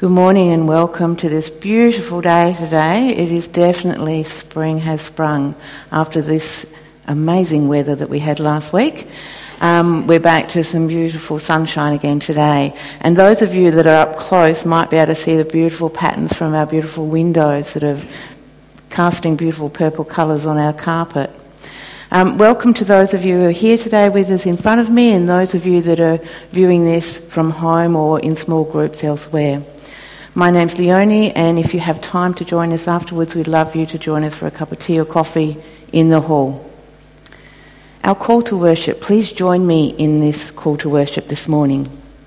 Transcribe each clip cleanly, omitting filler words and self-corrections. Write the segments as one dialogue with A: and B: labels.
A: Good morning and welcome to this beautiful day today. It is definitely spring has sprung after this amazing weather that we had last week. We're back to some beautiful sunshine again today. And those of you that are up close might be able to see the beautiful patterns from our beautiful windows that are casting beautiful purple colours on our carpet. Welcome to those of you who are here today with us in front of me and those of you that are viewing this from home or in small groups elsewhere. My name's Leonie, and if you have time to join us afterwards, we'd love you to join us for a cup of tea or coffee in the hall. Our call to worship, please join me in this call to worship this morning.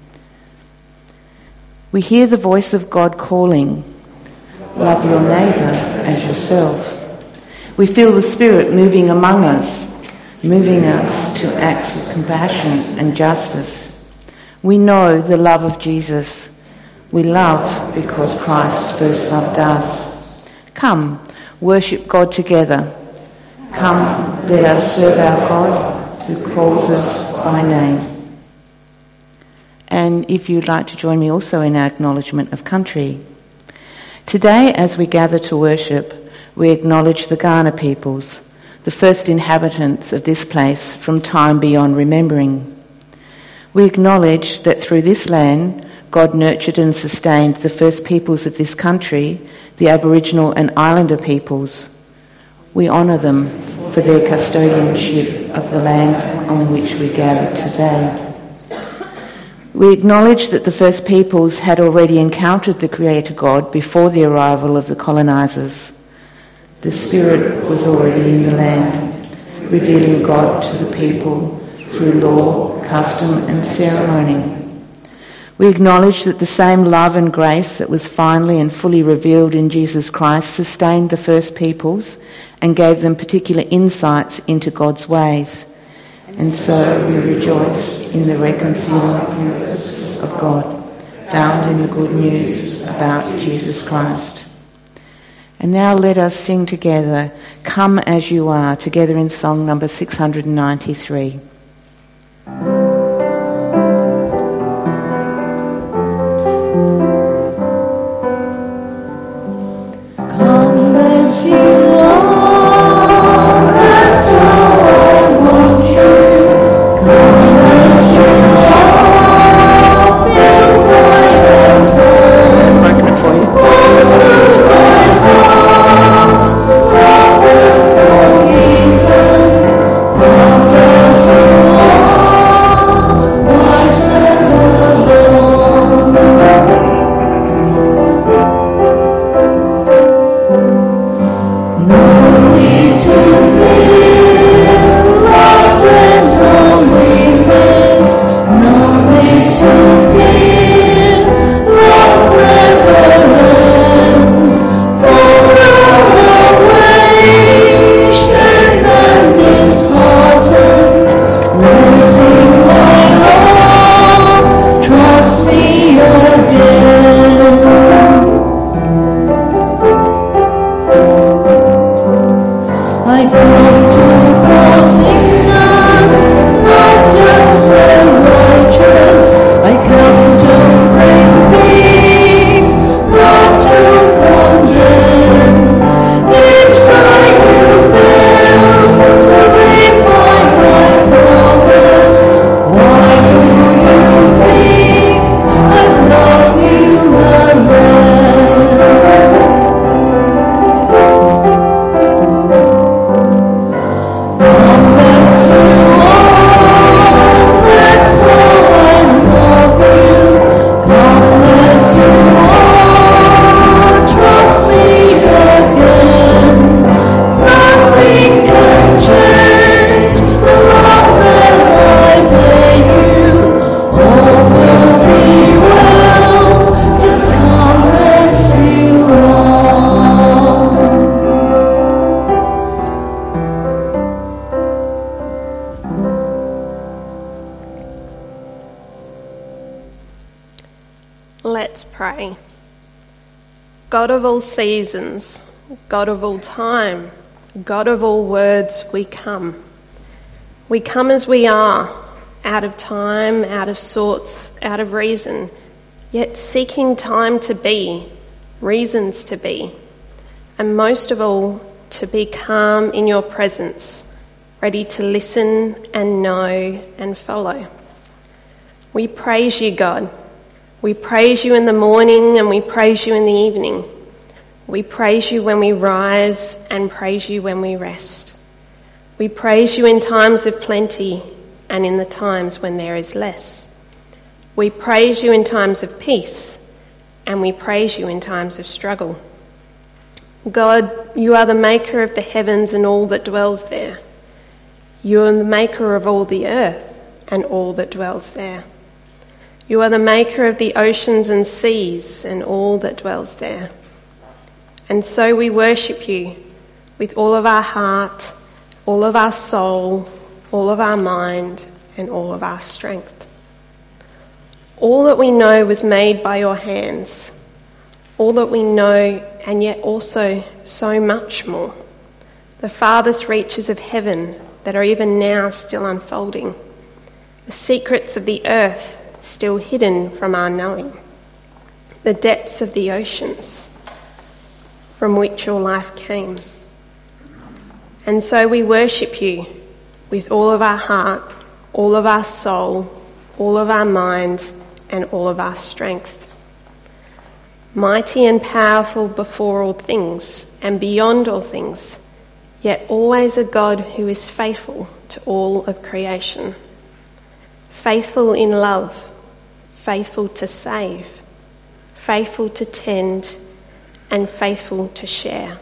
A: We hear the voice of God calling, love your neighbour as yourself. We feel the Spirit moving among us, moving us to acts of compassion and justice. We know the love of Jesus. We love because Christ first loved us. Come, worship God together. Come, let us serve our God who calls us by name. And if you'd like to join me also in our acknowledgement of country. Today, as we gather to worship, we acknowledge the Kaurna peoples, the first inhabitants of this place from time beyond remembering. We acknowledge that through this land, God nurtured and sustained the first peoples of this country, the Aboriginal and Islander peoples. We honour them for their custodianship of the land on which we gather today. We acknowledge that the first peoples had already encountered the Creator God before the arrival of the colonisers. The Spirit was already in the land, revealing God to the people through law, custom and ceremony. We acknowledge that the same love and grace that was finally and fully revealed in Jesus Christ sustained the first peoples and gave them particular insights into God's ways. And so we rejoice in the reconciling purposes of God, found in the good news about Jesus Christ. And now let us sing together, Come As You Are, together in song number 693.
B: Let's pray. God of all seasons, God of all time, God of all words, we come. We come as we are, out of time, out of sorts, out of reason, yet seeking time to be, reasons to be, and most of all, to be calm in your presence, ready to listen and know and follow. We praise you, God. We praise you in the morning and we praise you in the evening. We praise you when we rise and praise you when we rest. We praise you in times of plenty and in the times when there is less. We praise you in times of peace and we praise you in times of struggle. God, you are the maker of the heavens and all that dwells there. You are the maker of all the earth and all that dwells there. You are the maker of the oceans and seas and all that dwells there. And so we worship you with all of our heart, all of our soul, all of our mind, and all of our strength. All that we know was made by your hands. All that we know, and yet also so much more. The farthest reaches of heaven that are even now still unfolding. The secrets of the earth still hidden from our knowing. The depths of the oceans from which your life came. And so we worship you with all of our heart, all of our soul, all of our mind, and all of our strength. Mighty and powerful before all things and beyond all things, yet always a God who is faithful to all of creation. Faithful in love, faithful to save, faithful to tend, and faithful to share.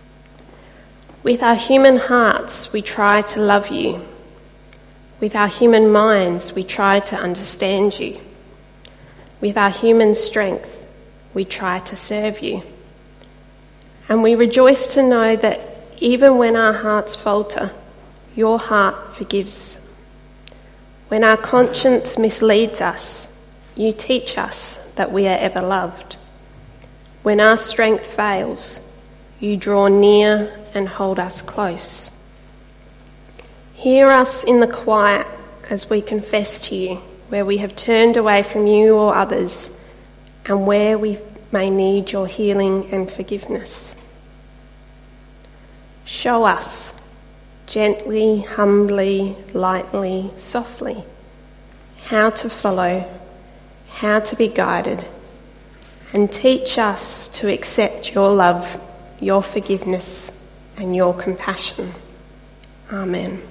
B: With our human hearts, we try to love you. With our human minds, we try to understand you. With our human strength, we try to serve you. And we rejoice to know that even when our hearts falter, your heart forgives. When our conscience misleads us, you teach us that we are ever loved. When our strength fails, you draw near and hold us close. Hear us in the quiet as we confess to you where we have turned away from you or others and where we may need your healing and forgiveness. Show us, gently, humbly, lightly, softly, how to follow, how to be guided, and teach us to accept your love, your forgiveness, and your compassion. Amen.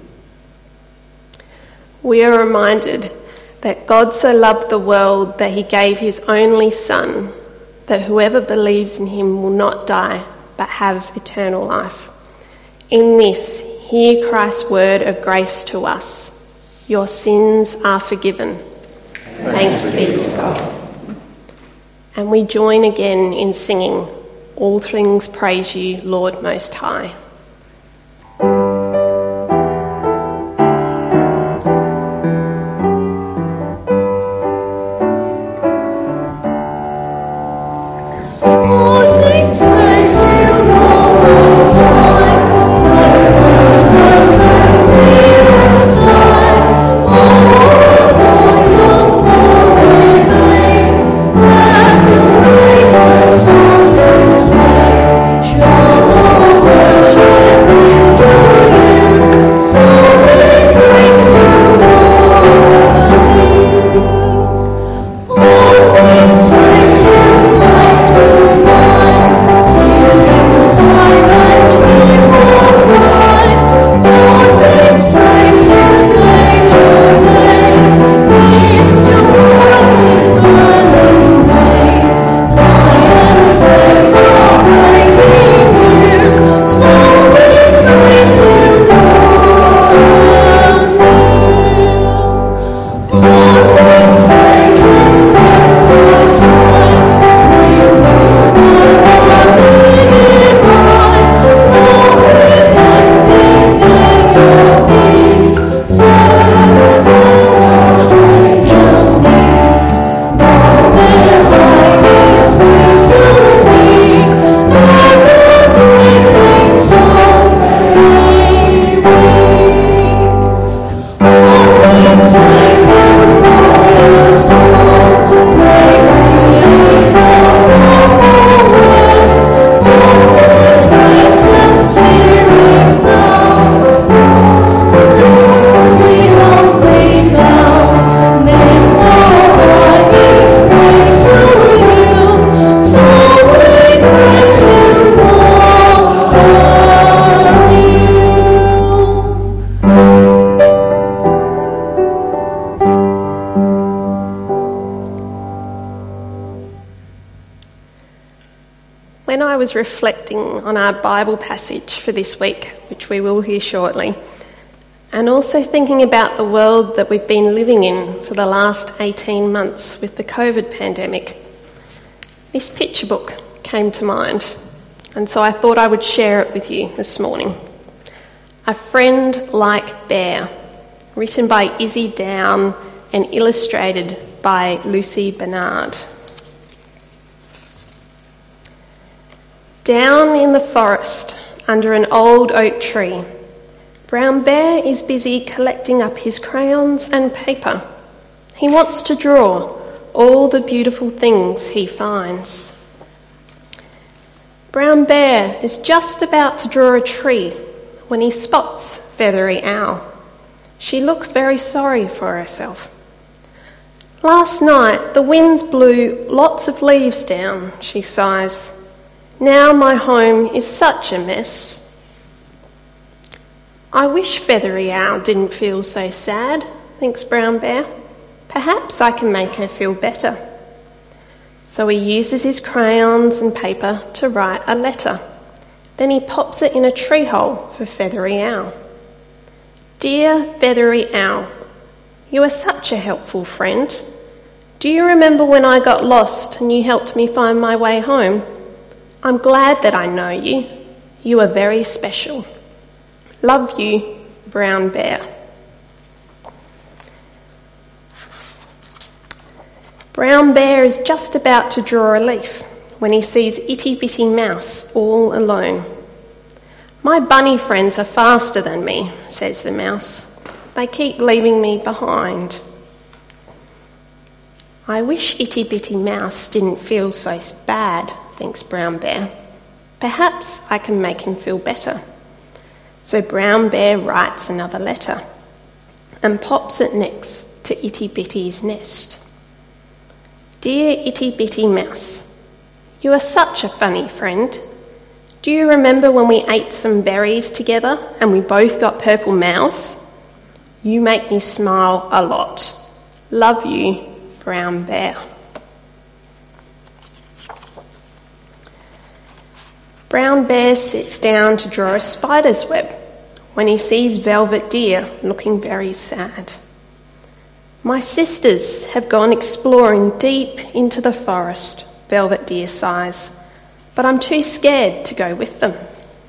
B: We are reminded that God so loved the world that he gave his only Son, that whoever believes in him will not die but have eternal life. In this, hear Christ's word of grace to us. Your sins are forgiven. Thanks be to God. And we join again in singing, All Things Praise You, Lord Most High.
C: Worship
B: When I was reflecting on our Bible passage for this week, which we will hear shortly, and also thinking about the world that we've been living in for the last 18 months with the COVID pandemic, this picture book came to mind, and so I thought I would share it with you this morning. A Friend Like Bear, written by Izzy Down and illustrated by Lucy Bernard. Down in the forest, under an old oak tree, Brown Bear is busy collecting up his crayons and paper. He wants to draw all the beautiful things he finds. Brown Bear is just about to draw a tree when he spots Feathery Owl. She looks very sorry for herself. Last night the winds blew lots of leaves down, she sighs. Now my home is such a mess. I wish Feathery Owl didn't feel so sad, thinks Brown Bear. Perhaps I can make her feel better. So he uses his crayons and paper to write a letter. Then he pops it in a tree hole for Feathery Owl. Dear Feathery Owl, you are such a helpful friend. Do you remember when I got lost and you helped me find my way home? I'm glad that I know you. You are very special. Love you, Brown Bear. Brown Bear is just about to draw a leaf when he sees Itty Bitty Mouse all alone. My bunny friends are faster than me, says the mouse. They keep leaving me behind. I wish Itty Bitty Mouse didn't feel so bad, thinks Brown Bear. Perhaps I can make him feel better. So Brown Bear writes another letter and pops it next to Itty Bitty's nest. Dear Itty Bitty Mouse, you are such a funny friend. Do you remember when we ate some berries together and we both got purple mouths? You make me smile a lot. Love you, Brown Bear. Brown Bear sits down to draw a spider's web when he sees Velvet Deer looking very sad. My sisters have gone exploring deep into the forest, Velvet Deer sighs, but I'm too scared to go with them.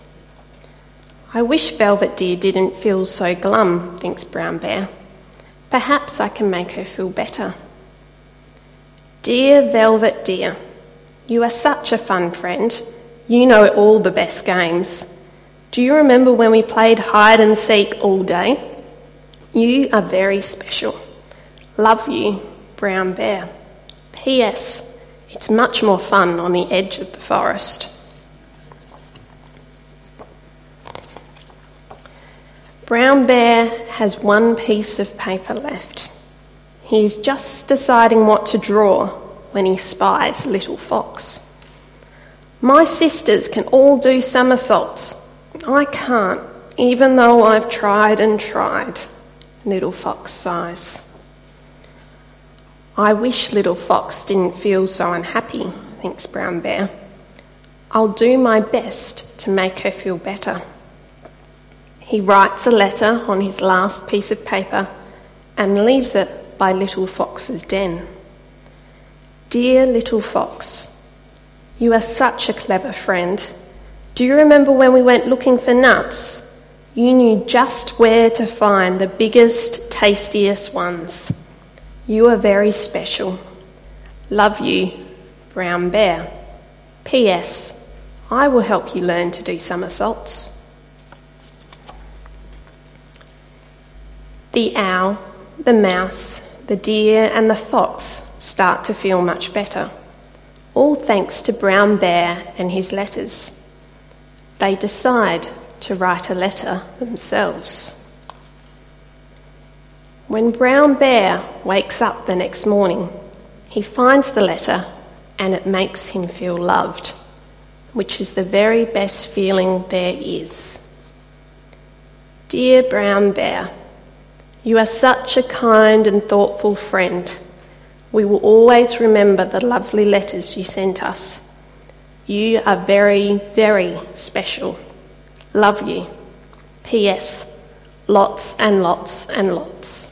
B: I wish Velvet Deer didn't feel so glum, thinks Brown Bear. Perhaps I can make her feel better. Dear Velvet Deer, you are such a fun friend. You know all the best games. Do you remember when we played hide and seek all day? You are very special. Love you, Brown Bear. P.S. It's much more fun on the edge of the forest. Brown Bear has one piece of paper left. He's just deciding what to draw when he spies Little Fox. My sisters can all do somersaults. I can't, even though I've tried and tried, Little Fox sighs. I wish Little Fox didn't feel so unhappy, thinks Brown Bear. I'll do my best to make her feel better. He writes a letter on his last piece of paper and leaves it by Little Fox's den. Dear Little Fox, you are such a clever friend. Do you remember when we went looking for nuts? You knew just where to find the biggest, tastiest ones. You are very special. Love you, Brown Bear. P.S. I will help you learn to do somersaults. The owl, the mouse, the deer and the fox start to feel much better, all thanks to Brown Bear and his letters. They decide to write a letter themselves. When Brown Bear wakes up the next morning, he finds the letter and it makes him feel loved, which is the very best feeling there is. Dear Brown Bear, you are such a kind and thoughtful friend. We will always remember the lovely letters you sent us. You are very, very special. Love you. P.S. Lots and lots and lots.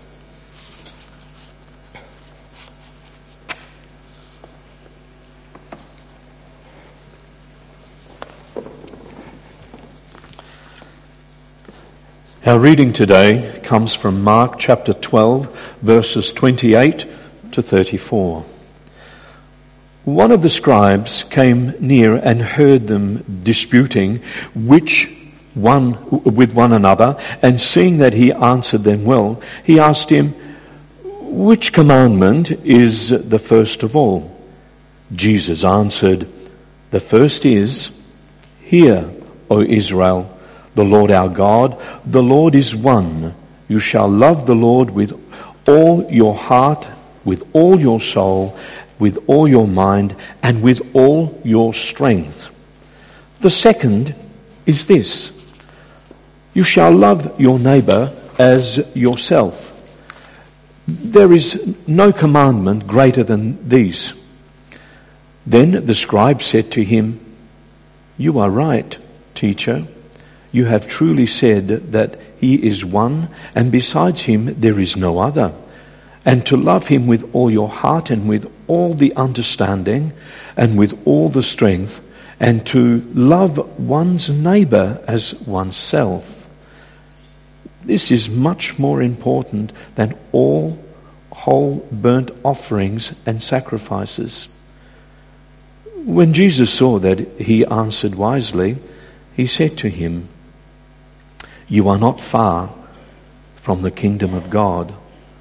C: Our reading today comes from Mark chapter 12, verses 28 to 34. One of the scribes came near and heard them disputing with one another, and seeing that he answered them well, he asked him, "Which commandment is the first of all?" Jesus answered, "The first is, 'Hear, O Israel, the Lord our God, the Lord is one. You shall love the Lord with all your heart, with all your soul, with all your mind, and with all your strength. The second is this: you shall love your neighbour as yourself. There is no commandment greater than these." Then the scribe said to him, "You are right, teacher. You have truly said that he is one, and besides him there is no other. And to love him with all your heart and with all the understanding and with all the strength, and to love one's neighbour as oneself. This is much more important than all whole burnt offerings and sacrifices." When Jesus saw that he answered wisely, he said to him, "You are not far from the kingdom of God."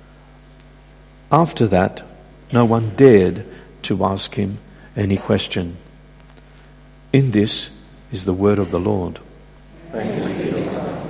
C: After that, no one dared to ask him any question. In this is the word of the Lord.
D: Thanks be to God.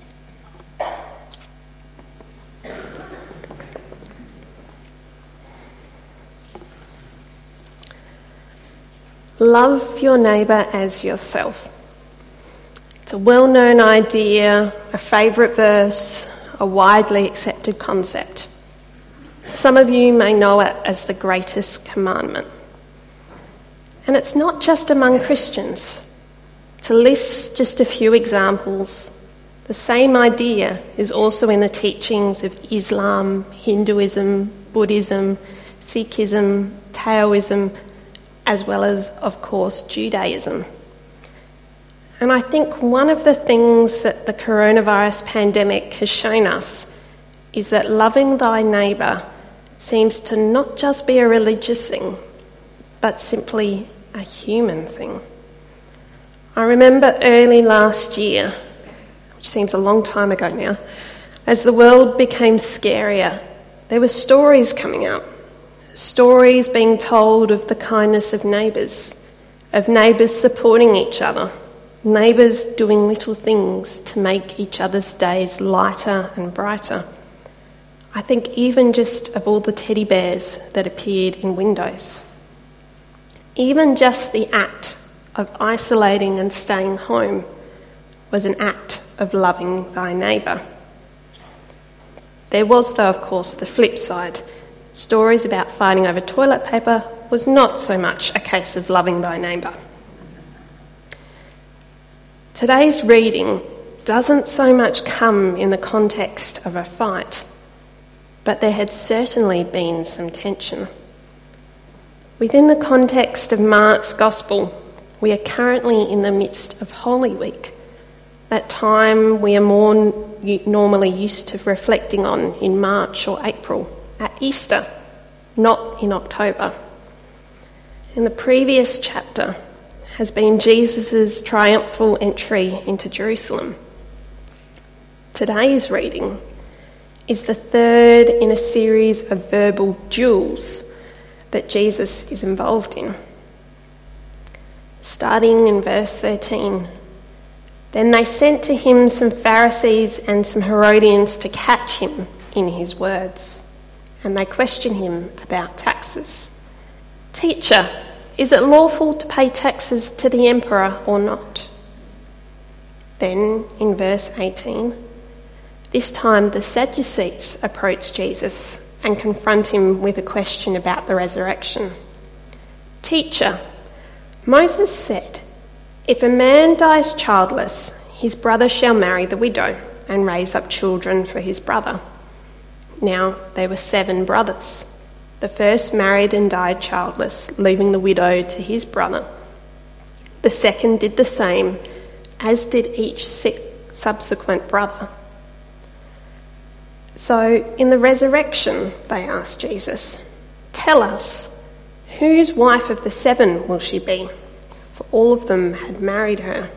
B: Love your neighbour as yourself. It's a well-known idea, a favourite verse, a widely accepted concept. Some of you may know it as the greatest commandment. And it's not just among Christians. To list just a few examples, the same idea is also in the teachings of Islam, Hinduism, Buddhism, Sikhism, Taoism, as well as, of course, Judaism. And I think one of the things that the coronavirus pandemic has shown us is that loving thy neighbour seems to not just be a religious thing, but simply a human thing. I remember early last year, which seems a long time ago now, as the world became scarier, there were stories coming out. Stories being told of the kindness of neighbours supporting each other, neighbours doing little things to make each other's days lighter and brighter. I think even just of all the teddy bears that appeared in windows. Even just the act of isolating and staying home was an act of loving thy neighbour. There was, though, of course, the flip side. Stories about fighting over toilet paper was not so much a case of loving thy neighbour. Today's reading doesn't so much come in the context of a fight, but there had certainly been some tension. Within the context of Mark's Gospel, we are currently in the midst of Holy Week, that time we are more normally used to reflecting on in March or April, at Easter, not in October. In the previous chapter has been Jesus' triumphal entry into Jerusalem. Today's reading is the third in a series of verbal duels that Jesus is involved in. Starting in verse 13, "Then they sent to him some Pharisees and some Herodians to catch him in his words, and they questioned him about taxes. 'Teacher, is it lawful to pay taxes to the emperor or not?' Then in verse 18, this time the Sadducees approach Jesus and confront him with a question about the resurrection. 'Teacher, Moses said, "If a man dies childless, his brother shall marry the widow and raise up children for his brother." Now there were 7 brothers. The first married and died childless, leaving the widow to his brother. The second did the same, as did each subsequent brother. So in the resurrection, they asked Jesus, "Tell us, whose wife of the 7 will she be?" For all of them had married her.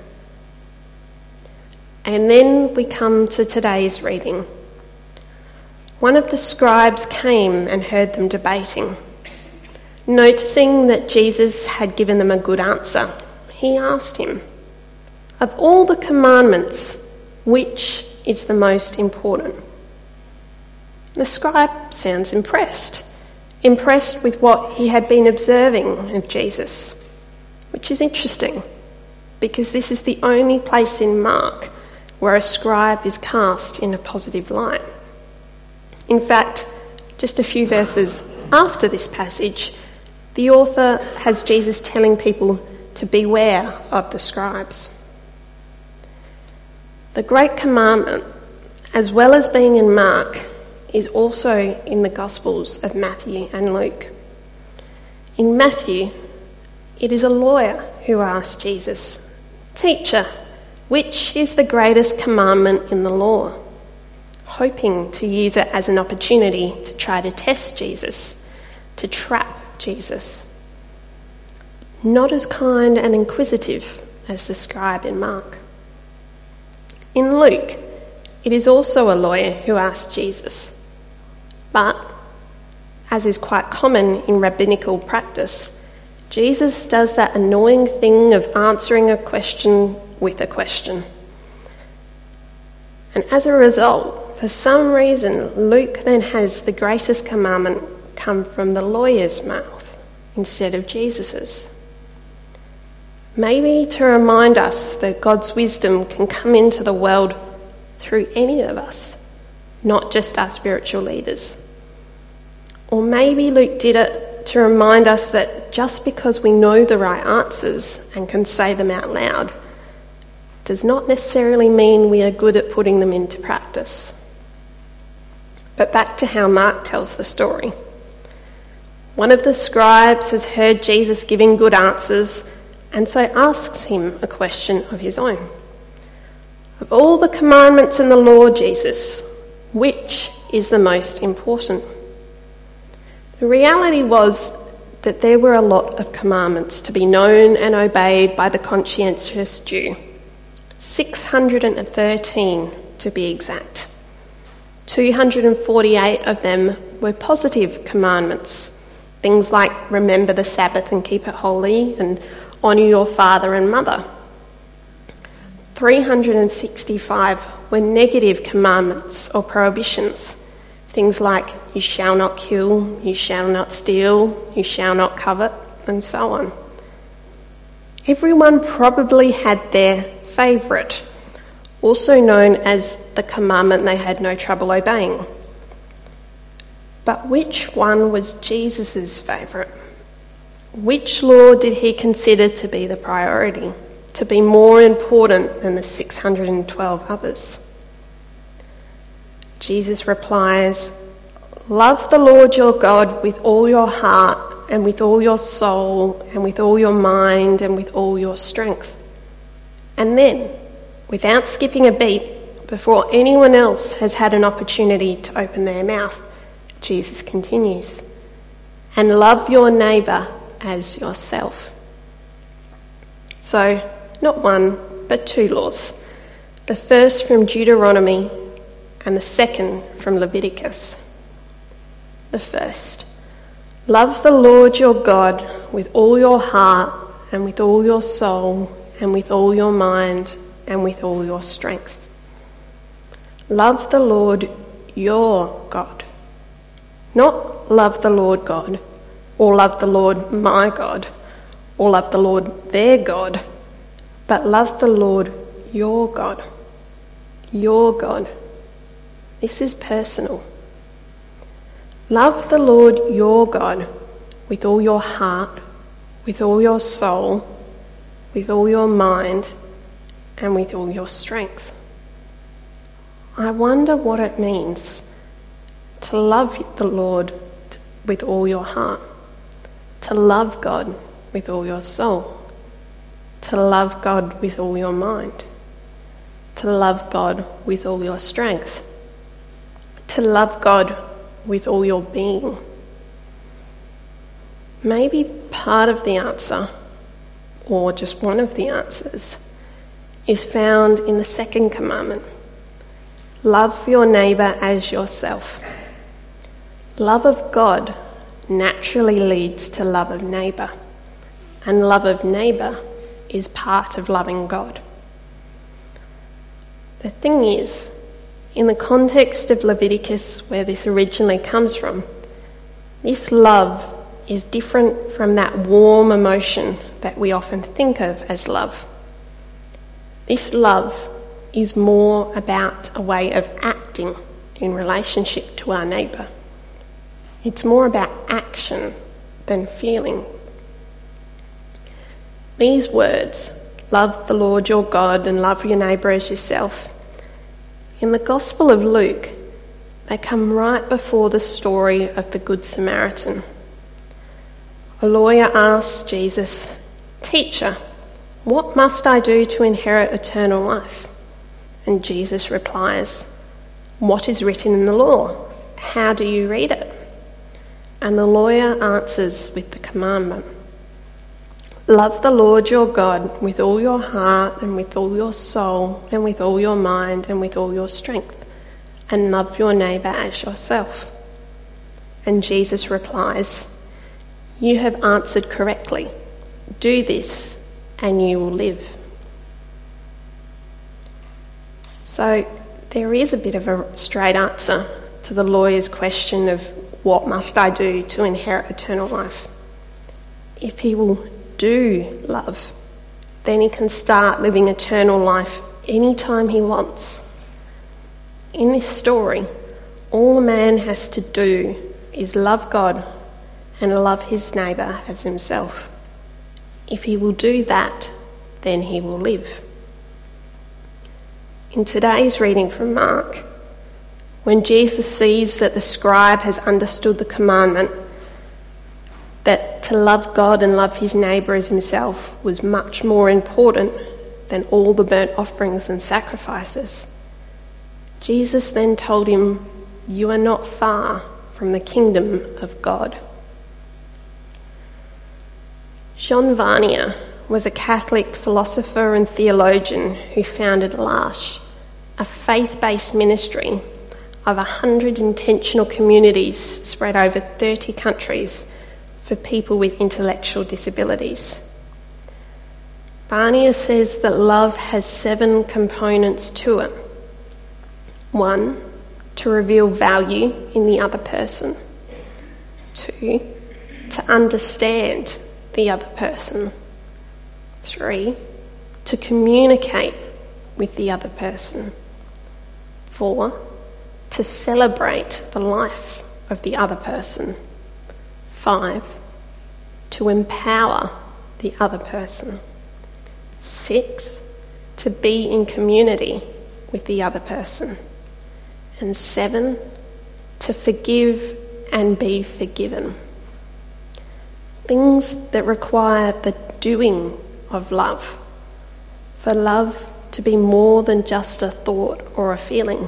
B: And then we come to today's reading. One of the scribes came and heard them debating. Noticing that Jesus had given them a good answer, he asked him, "Of all the commandments, which is the most important?" The scribe sounds impressed with what he had been observing of Jesus, which is interesting because this is the only place in Mark where a scribe is cast in a positive light. In fact, just a few verses after this passage, the author has Jesus telling people to beware of the scribes. The Great Commandment, as well as being in Mark, is also in the Gospels of Matthew and Luke. In Matthew, it is a lawyer who asks Jesus, "Teacher, which is the greatest commandment in the law?" hoping to use it as an opportunity to try to test Jesus, to trap Jesus. Not as kind and inquisitive as the scribe in Mark. In Luke, it is also a lawyer who asks Jesus, but, as is quite common in rabbinical practice, Jesus does that annoying thing of answering a question with a question. And as a result, for some reason, Luke then has the greatest commandment come from the lawyer's mouth instead of Jesus's. Maybe to remind us that God's wisdom can come into the world through any of us, not just our spiritual leaders. Or maybe Luke did it to remind us that just because we know the right answers and can say them out loud does not necessarily mean we are good at putting them into practice. But back to how Mark tells the story. One of the scribes has heard Jesus giving good answers and so asks him a question of his own. "Of all the commandments in the law, Jesus, which is the most important?" The reality was that there were a lot of commandments to be known and obeyed by the conscientious Jew. 613 to be exact. 248 of them were positive commandments. Things like remember the Sabbath and keep it holy, and honour your father and mother. 365 were negative commandments or prohibitions. Things like you shall not kill, you shall not steal, you shall not covet, and so on. Everyone probably had their favourite, also known as the commandment they had no trouble obeying. But which one was Jesus' favourite? Which law did he consider to be the priority, to be more important than the 612 others? Jesus replies, "Love the Lord your God with all your heart and with all your soul and with all your mind and with all your strength." And then, without skipping a beat, before anyone else has had an opportunity to open their mouth, Jesus continues, "And love your neighbour as yourself." So, not one, but 2 laws. The first from Deuteronomy and the second from Leviticus. The first, love the Lord your God with all your heart and with all your soul and with all your mind and with all your strength. Love the Lord your God. Not love the Lord God, or love the Lord my God, or love the Lord their God, but love the Lord your God. Your God. This is personal. Love the Lord your God with all your heart, with all your soul, with all your mind, and with all your strength. I wonder what it means to love the Lord with all your heart, to love God with all your soul, to love God with all your mind, to love God with all your strength, to love God with all your being. Maybe part of the answer, or just one of the answers, is found in the second commandment. Love your neighbour as yourself. Love of God naturally leads to love of neighbour, and love of neighbour is part of loving God. The thing is, in the context of Leviticus, where this originally comes from, this love is different from that warm emotion that we often think of as love. This love is more about a way of acting in relationship to our neighbour. It's more about action than feeling. These words, love the Lord your God and love your neighbour as yourself, in the Gospel of Luke, they come right before the story of the Good Samaritan. A lawyer asks Jesus, "Teacher, what must I do to inherit eternal life?" And Jesus replies, "What is written in the law? How do you read it?" And the lawyer answers with the commandment, "Love the Lord your God with all your heart and with all your soul and with all your mind and with all your strength, and love your neighbour as yourself." And Jesus replies, "You have answered correctly. Do this and you will live." So there is a bit of a straight answer to the lawyer's question of what must I do to inherit eternal life. If he will do love, then he can start living eternal life anytime he wants. In this story, all a man has to do is love God and love his neighbour as himself. If he will do that, then he will live. In today's reading from Mark, when Jesus sees that the scribe has understood the commandment that to love God and love his neighbour as himself was much more important than all the burnt offerings and sacrifices, Jesus then told him, "You are not far from the kingdom of God." John Varnier was a Catholic philosopher and theologian who founded L'Arche, a faith-based ministry of 100 intentional communities spread over 30 countries for people with intellectual disabilities. Varnier says that love has 7 components to it. 1, to reveal value in the other person. 2, to understand the other person. 3, to communicate with the other person. 4, to celebrate the life of the other person. 5, to empower the other person. 6, to be in community with the other person. And 7, to forgive and be forgiven. Things that require the doing of love, for love to be more than just a thought or a feeling.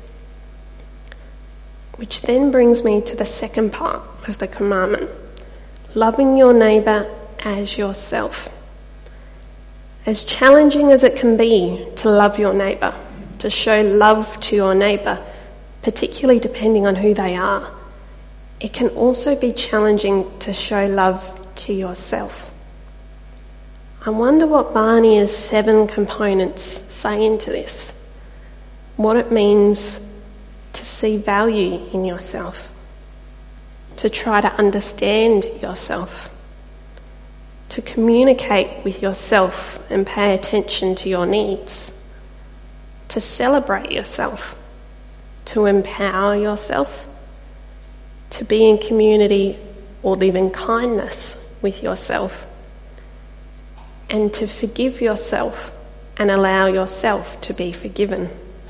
B: Which then brings me to the second part of the commandment, loving your neighbour as yourself. As challenging as it can be to love your neighbour, to show love to your neighbour, particularly depending on who they are, it can also be challenging to show love to yourself. I wonder what Varnier's 7 components say into this, what it means to see value in yourself, to try to understand yourself, to communicate with yourself and pay attention to your needs, to celebrate yourself, to empower yourself, to be in community or live in kindness with yourself, and to forgive yourself and allow yourself to be forgiven.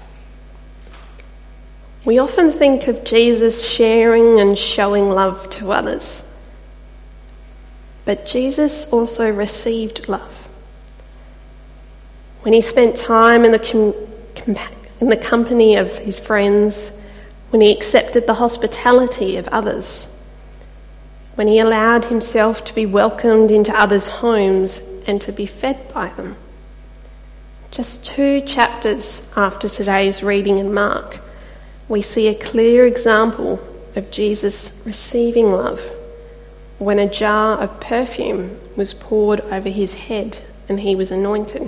B: We often think of Jesus sharing and showing love to others, but Jesus also received love. When he spent time in the company of his friends, when he accepted the hospitality of others, when he allowed himself to be welcomed into others' homes and to be fed by them. Just 2 chapters after today's reading in Mark, we see a clear example of Jesus receiving love when a jar of perfume was poured over his head and he was anointed.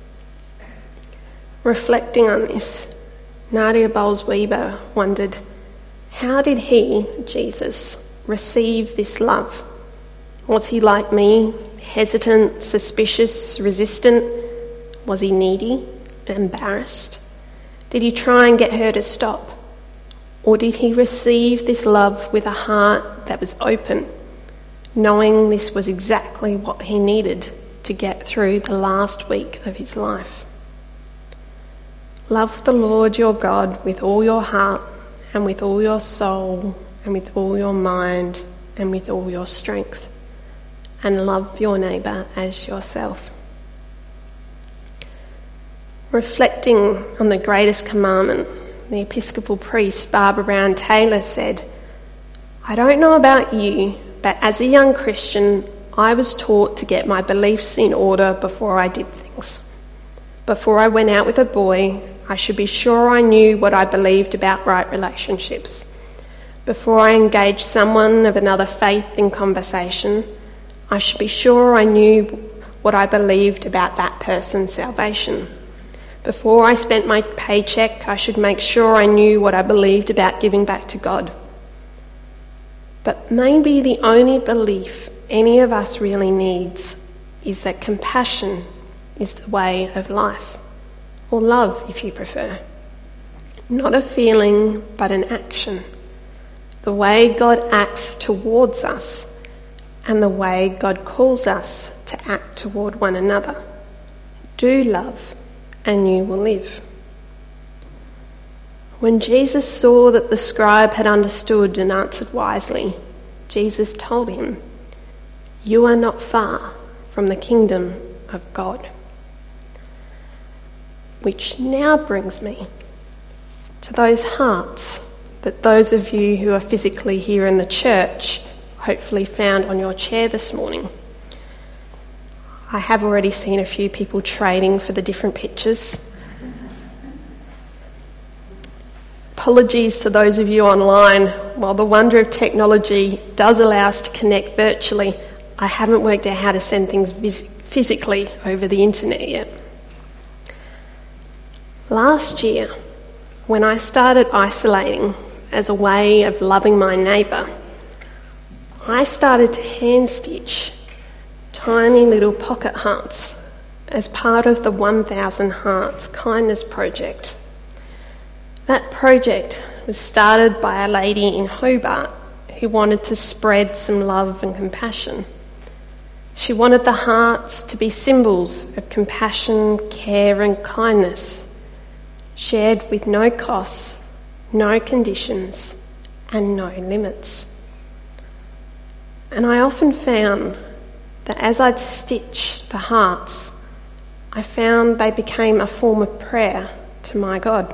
B: Reflecting on this, Nadia Bowles-Weber wondered, how did he, Jesus, receive this love? Was he like me, hesitant, suspicious, resistant? Was he needy, embarrassed? Did he try and get her to stop? Or did he receive this love with a heart that was open, knowing this was exactly what he needed to get through the last week of his life? Love the Lord your God with all your heart and with all your soul and with all your mind and with all your strength, and love your neighbour as yourself. Reflecting on the greatest commandment, the Episcopal priest Barbara Brown Taylor said, "I don't know about you, but as a young Christian, I was taught to get my beliefs in order before I did things. Before I went out with a boy, I should be sure I knew what I believed about right relationships. Before I engaged someone of another faith in conversation, I should be sure I knew what I believed about that person's salvation. Before I spent my paycheck, I should make sure I knew what I believed about giving back to God. But maybe the only belief any of us really needs is that compassion is the way of life, or love if you prefer. Not a feeling, but an action. The way God acts towards us and the way God calls us to act toward one another. Do love and you will live." When Jesus saw that the scribe had understood and answered wisely, Jesus told him, "You are not far from the kingdom of God." Which now brings me to those hearts that those of you who are physically here in the church hopefully found on your chair this morning. I have already seen a few people trading for the different pictures. Apologies to those of you online. While the wonder of technology does allow us to connect virtually, I haven't worked out how to send things physically over the internet yet. Last year, when I started isolating as a way of loving my neighbour, I started to hand stitch tiny little pocket hearts as part of the 1,000 Hearts Kindness Project. That project was started by a lady in Hobart who wanted to spread some love and compassion. She wanted the hearts to be symbols of compassion, care and kindness, shared with no costs, no conditions and no limits. And I often found that as I'd stitch the hearts, I found they became a form of prayer to my God.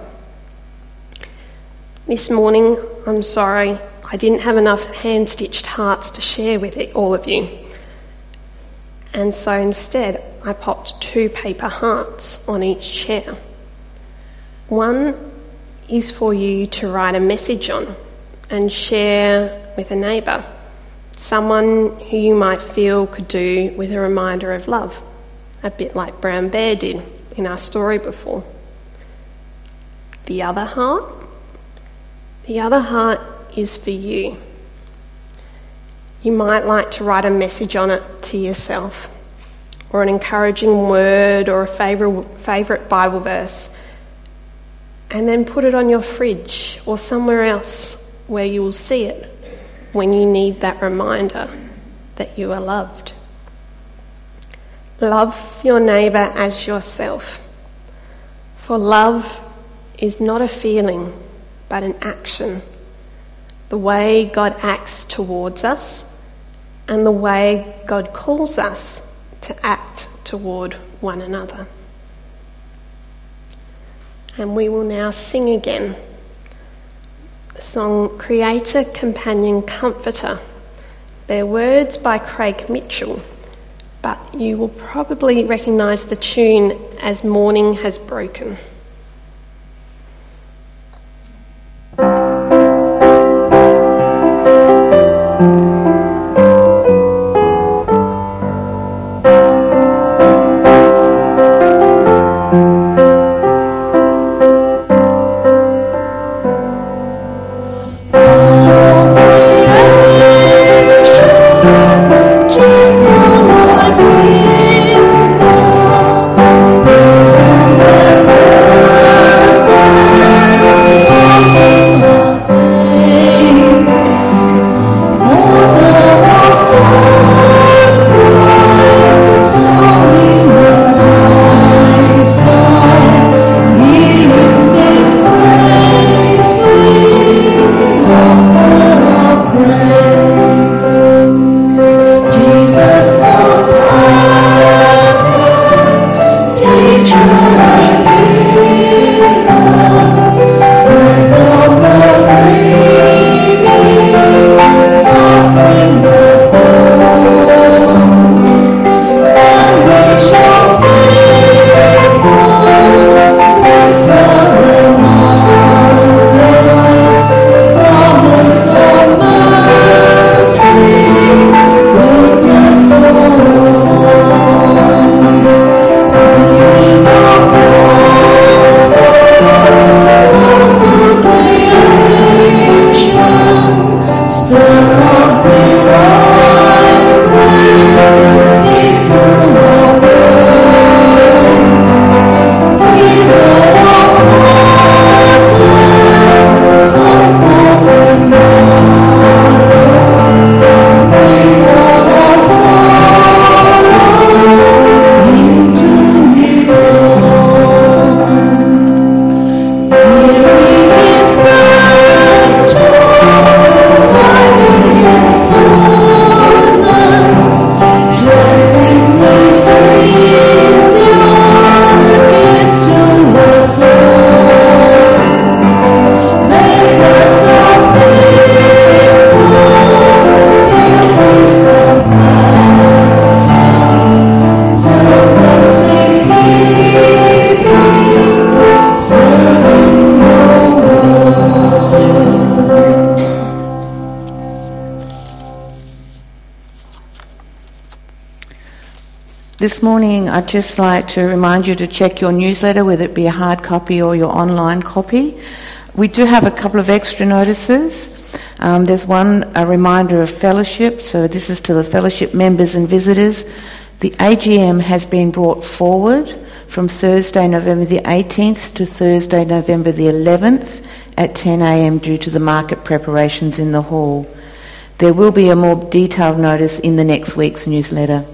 B: This morning, I'm sorry, I didn't have enough hand-stitched hearts to share with all of you. And so instead, I popped 2 paper hearts on each chair. One is for you to write a message on and share with a neighbour, someone who you might feel could do with a reminder of love, a bit like Brown Bear did in our story before. The other heart is for you. You might like to write a message on it to yourself, or an encouraging word or a favourite Bible verse, and then put it on your fridge or somewhere else where you will see it when you need that reminder that you are loved. Love your neighbour as yourself. For love is not a feeling, but an action. The way God acts towards us and the way God calls us to act toward one another. And we will now sing again the song Creator, Companion, Comforter. They're words by Craig Mitchell, but you will probably recognise the tune as Morning Has Broken.
A: This morning, I'd just like to remind you to check your newsletter, whether it be a hard copy or your online copy. We do have a couple of extra notices. There's one, a reminder of fellowship. So this is to the fellowship members and visitors. The AGM has been brought forward from Thursday, November the 18th to Thursday, November the 11th at 10 a.m. due to the market preparations in the hall. There will be a more detailed notice in the next week's newsletter.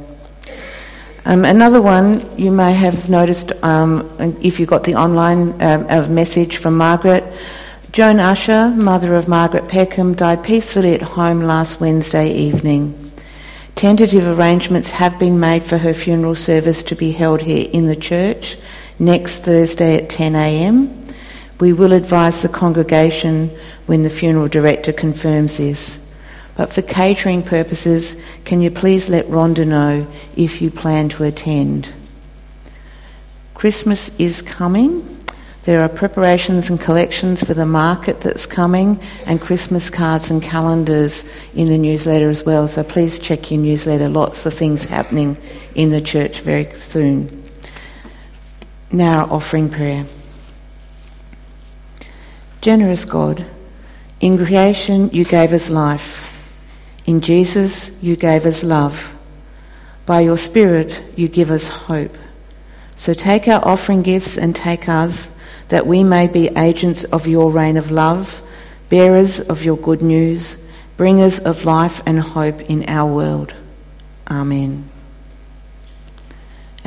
A: Another one you may have noticed if you got the online message from Margaret. Joan Usher, mother of Margaret Peckham, died peacefully at home last Wednesday evening. Tentative arrangements have been made for her funeral service to be held here in the church next Thursday at 10 a.m. We will advise the congregation when the funeral director confirms this. But for catering purposes, can you please let Rhonda know if you plan to attend? Christmas is coming. There are preparations and collections for the market that's coming, and Christmas cards and calendars in the newsletter as well. So please check your newsletter. Lots of things happening in the church very soon. Now our offering prayer. Generous God, in creation you gave us life. In Jesus, you gave us love. By your Spirit, you give us hope. So take our offering gifts and take us, that we may be agents of your reign of love, bearers of your good news, bringers of life and hope in our world. Amen.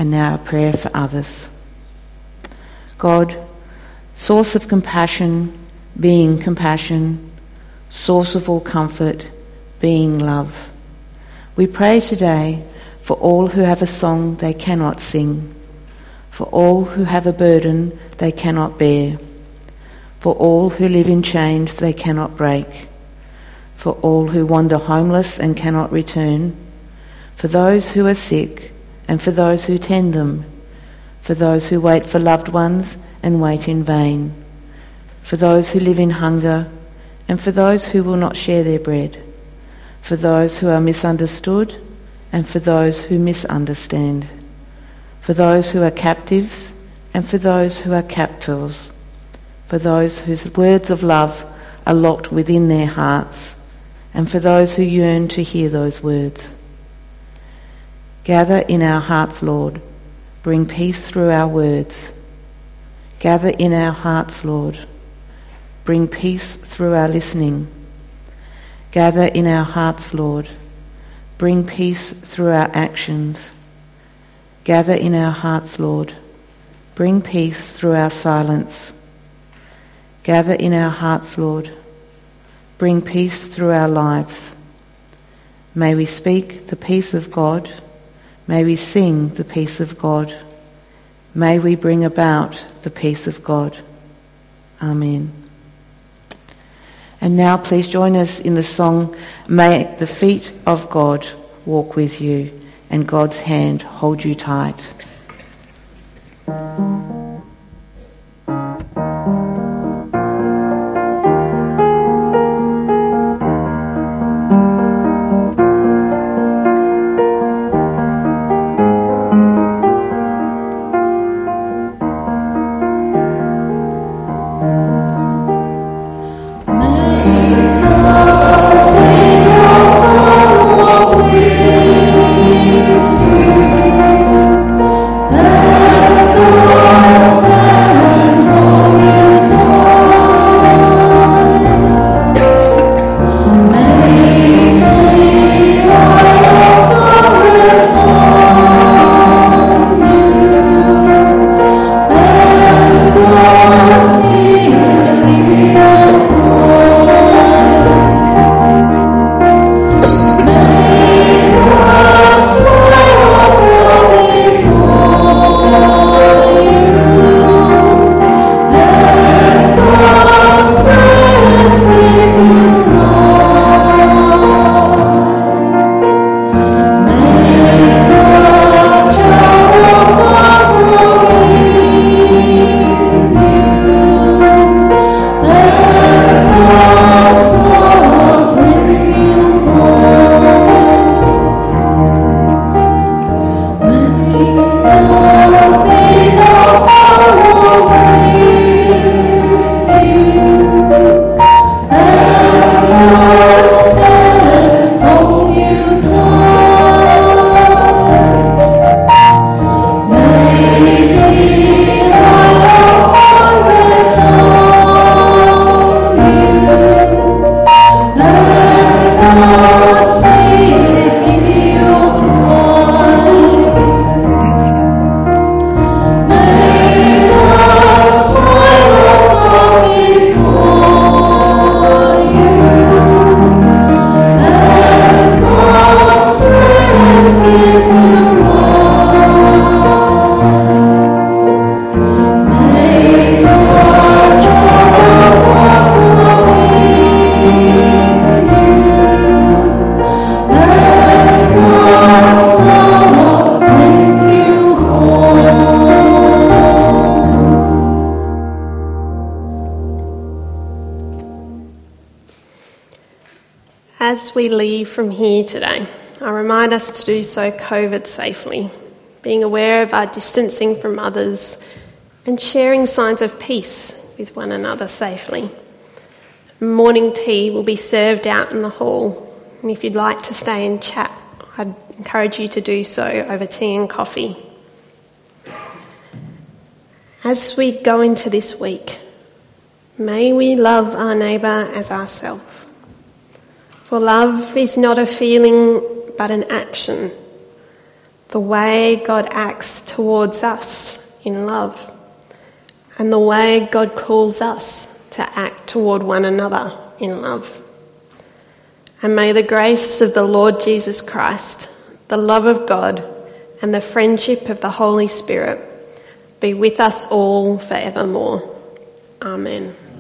A: and now a prayer for others. God, source of compassion, being compassion, source of all comfort, being love. We pray today for all who have a song they cannot sing, for all who have a burden they cannot bear, for all who live in chains they cannot break, for all who wander homeless and cannot return, for those who are sick and for those who tend them, for those who wait for loved ones and wait in vain, for those who live in hunger and for those who will not share their bread, for those who are misunderstood and for those who misunderstand, for those who are captives and for those who are captors, for those whose words of love are locked within their hearts, and for those who yearn to hear those words. Gather in our hearts, Lord. Bring peace through our words. Gather in our hearts, Lord. Bring peace through our listening. Gather in our hearts, Lord. Bring peace through our actions. Gather in our hearts, Lord. Bring peace through our silence. Gather in our hearts, Lord. Bring peace through our lives. May we speak the peace of God. May we sing the peace of God. May we bring about the peace of God. Amen. And now please join us in the song, May the feet of God walk with you and God's hand hold you tight.
B: As we leave from here today, I remind us to do so COVID safely, being aware of our distancing from others and sharing signs of peace with one another safely. Morning tea will be served out in the hall, and if you'd like to stay and chat, I'd encourage you to do so over tea and coffee. As we go into this week, may we love our neighbour as ourselves. For love is not a feeling but an action. the way God acts towards us in love, and the way God calls us to act toward one another in love. And may the grace of the Lord Jesus Christ, the love of God, and the friendship of the Holy Spirit be with us all forevermore. Amen.